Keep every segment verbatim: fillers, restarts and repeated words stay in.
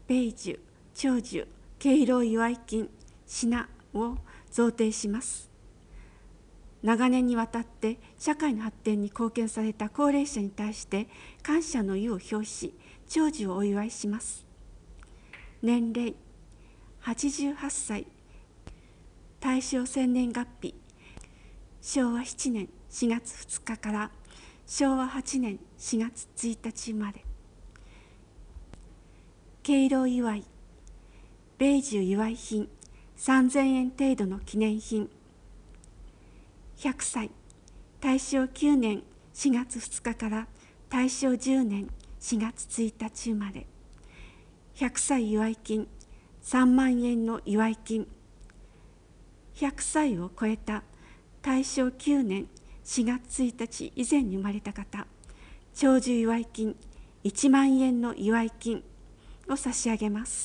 米寿、長寿、敬老祝金、品を贈呈します。長年にわたって社会の発展に貢献された高齢者に対して感謝の意を表し、長寿をお祝いします。年齢はちじゅうはっさい、大正千年月日、しょうわしちねんしがつふつかからしょうわはちねんしがつついたち生まれ。敬老祝い、米寿祝い品さんぜんえん程度の記念品。ひゃくさい、大正きゅうねんしがつふつかから大正じゅうねんしがつついたち生まれ。ひゃくさい祝い金さんまんえんの祝い金。ひゃくさいを超えた大正きゅうねんしがつついたち以前に生まれた方、長寿祝い金いちまんえんの祝い金を差し上げます。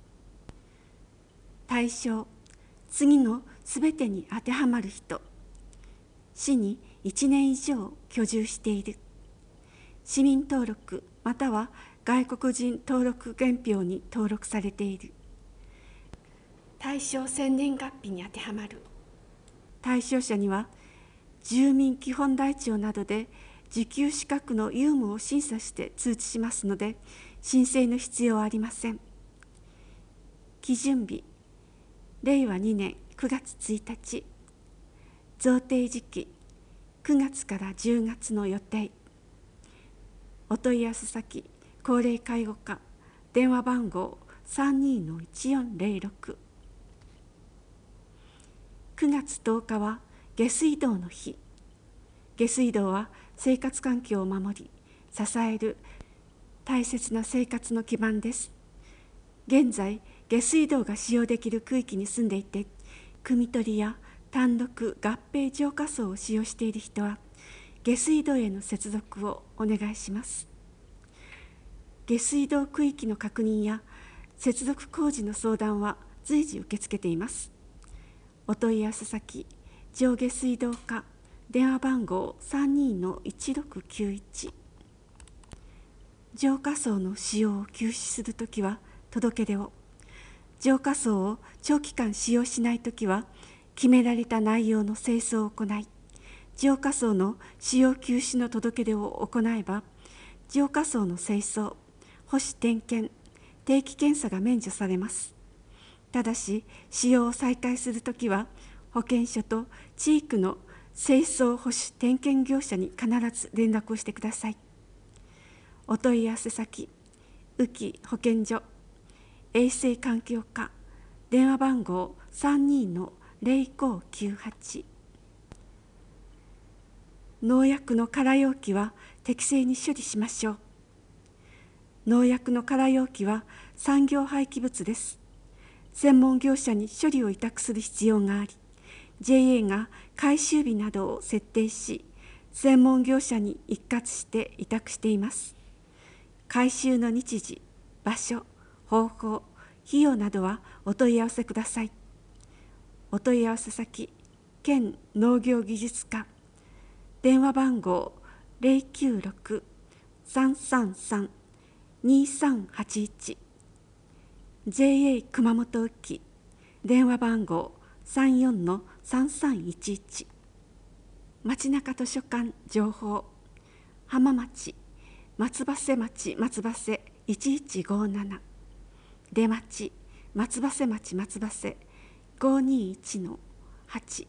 対象、次のすべてに当てはまる人。市にいちねん以上居住している。市民登録または外国人登録原票に登録されている。大正千年月日に当てはまる。対象者には住民基本台帳などで受給資格の有無を審査して通知しますので、申請の必要はありません。基準日、れいわにねんくがつついたち。贈呈時期、くがつからじゅうがつの予定。お問い合わせ先、高齢介護課、電話番号 さんにーのいちよんぜろろく。くがつとおかは下水道の日。下水道は生活環境を守り、支える大切な生活の基盤です。現在、下水道が使用できる区域に住んでいて、汲み取りや単独合併浄化槽を使用している人は、下水道への接続をお願いします。下水道区域の確認や接続工事の相談は随時受け付けています。お問い合わせ先、上下水道課、電話番号 さんにーのいちろくきゅういち。浄化槽の使用を休止するときは届け出を、浄化槽を長期間使用しないときは決められた内容の清掃を行い、浄化槽の使用休止の届け出を行えば、浄化槽の清掃、保守点検、定期検査が免除されます。ただし、使用を再開するときは、保健所と地域の清掃保守点検業者に必ず連絡をしてください。お問い合わせ先、宇城保健所、衛生環境課、電話番号 さんにーのぜろごきゅうはち。農薬の空容器は適正に処理しましょう。農薬の空容器は産業廃棄物です。専門業者に処理を委託する必要があり、ジェーエー が回収日などを設定し、専門業者に一括して委託しています。回収の日時、場所、方法、費用などはお問い合わせください。お問い合わせ先、県農業技術課、電話番号 ぜろきゅうろく さんさんさん にさんはちいち。ジェーエー 熊本宇城、電話番号 さんよんのさんさんいちいち。町中図書館情報、浜町、松葉瀬町松葉瀬いちいちごなな。出町、松葉瀬町松葉瀬ごにいちのはち。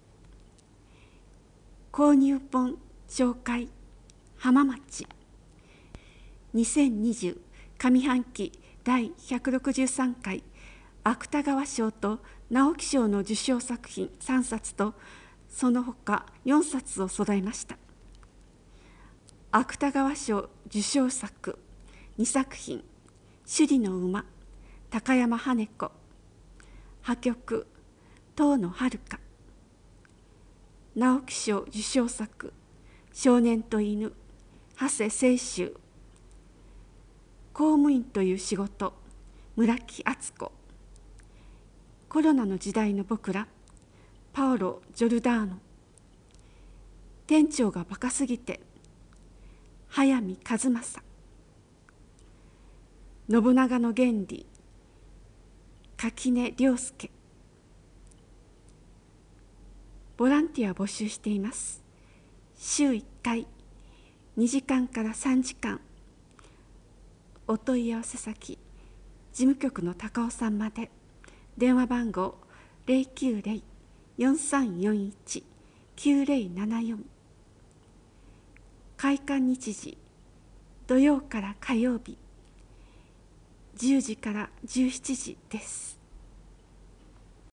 購入本紹介、浜町。にせんにじゅう上半期だいひゃくろくじゅうさんかい芥川賞と直木賞の受賞作品さんさつとその他よんさつを揃えました。芥川賞受賞作にさくひん、首里の馬、高山羽子。破局、遠野遥。直木賞受賞作、少年と犬、長谷清舟。公務員という仕事、村木敦子。コロナの時代の僕ら、パオロ・ジョルダーノ。店長がバカすぎて、速水和正。 信長の原理垣根良介。ボランティアを募集しています。週いっかいにじかんからさんじかん。お問い合わせ先事務局の高尾さんまで。電話番号 ゼロきゅうゼロ よんさんよんいち きゅうゼロななよん。開館日時土曜から火曜日じゅうじからじゅうしちじです。